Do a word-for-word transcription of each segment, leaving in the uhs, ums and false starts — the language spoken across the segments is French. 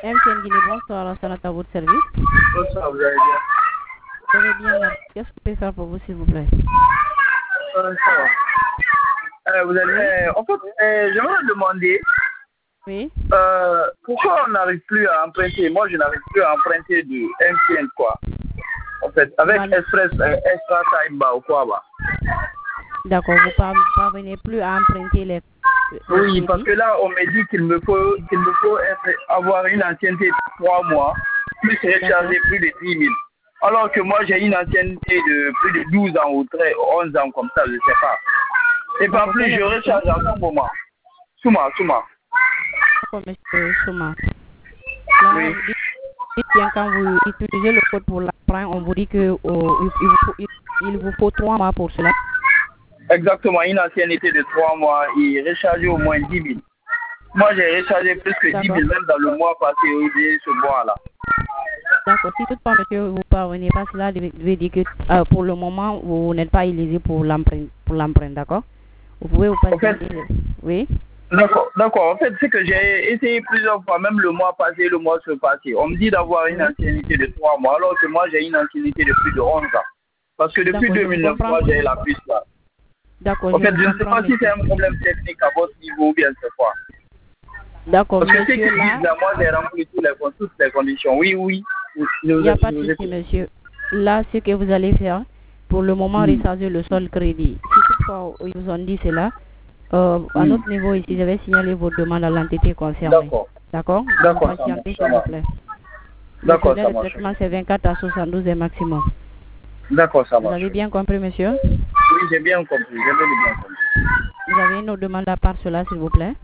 M T N Guinée, bonsoir, Sanat à votre service. Bonsoir, vous allez bien? Vous allez bien, merci. Qu'est-ce que je peux faire pour vous, s'il vous plaît? Euh, ça va. Euh, vous allez, euh, en fait, euh, j'aimerais demander Oui. euh, pourquoi on n'arrive plus à emprunter. Moi, je n'arrive plus à emprunter de M T N, quoi. En fait, avec Voilà. Express, euh, Extra Time, bah, ou quoi, bah. D'accord, vous ne parvenez plus à emprunter les. Oui, parce que là, on me dit qu'il me faut, qu'il me faut être, avoir une ancienneté de trois mois, plus recharger plus de dix mille. Alors que moi, j'ai une ancienneté de plus de douze ans ou treize, onze ans, comme ça, je ne sais pas. Et par plus, je recharge à tout moment. Souma, Souma. D'accord, monsieur Souma. Là, Oui. dites, dites bien, quand vous utilisez le code pour l'emprunt, on vous dit que oh, il, il, vous faut, il, il vous faut trois mois pour cela. Exactement, une ancienneté de trois mois et recharger au moins dix mille. Moi, j'ai rechargé plus que dix mille, même dans le mois passé, ou bien ce mois-là. D'accord, si toutefois, monsieur, vous ne parvenez pas, cela veut dire que euh, pour le moment, vous n'êtes pas éligible pour l'emprunt, pour l'emprunt, d'accord? Vous pouvez vous passer. En fait, oui. D'accord, d'accord. En fait, c'est que j'ai essayé plusieurs fois, même le mois passé, le mois passé. On me dit d'avoir une ancienneté de trois mois, alors que moi, j'ai une ancienneté de plus de onze ans. Parce que depuis deux mille neuf, moi, j'ai la puce là. D'accord. En fait, je ne sais pas si c'est un problème technique à votre niveau ou bien c'est quoi. D'accord, parce que monsieur, c'est qu'ils là... disent là, moi, j'ai rempli toutes les, toutes les conditions. Oui, oui. Il n'y a pas de souci, monsieur. Là, ce que vous allez faire, pour le moment, oui. recharger le sol crédit. Si toutefois, ils vous ont dit cela, euh, à oui. notre niveau ici, je vais signaler votre demande à l'entité concernée. D'accord. D'accord. D'accord, patientez, s'il vous plaît. D'accord, ça marche. Le traitement, c'est vingt-quatre à soixante-douze et maximum. D'accord, ça marche. Vous avez bien compris, monsieur? Oui, j'ai bien compris. J'ai bien compris. Vous avez une autre demande à part cela, s'il vous plaît?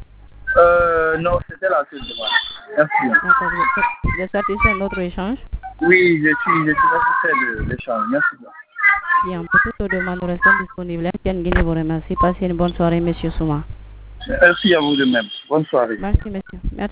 Euh, non, c'était la seule demande. Merci. D'accord. Vous êtes satisfait de notre échange? Oui, je suis, je suis satisfait de l'échange. Merci bien. Bien, pour toutes les demandes, nous restons disponibles. Tiens, Guinée vous remercie. Passez une bonne soirée, monsieur Souma. Merci à vous de même. Bonne soirée. Merci, monsieur. Merci.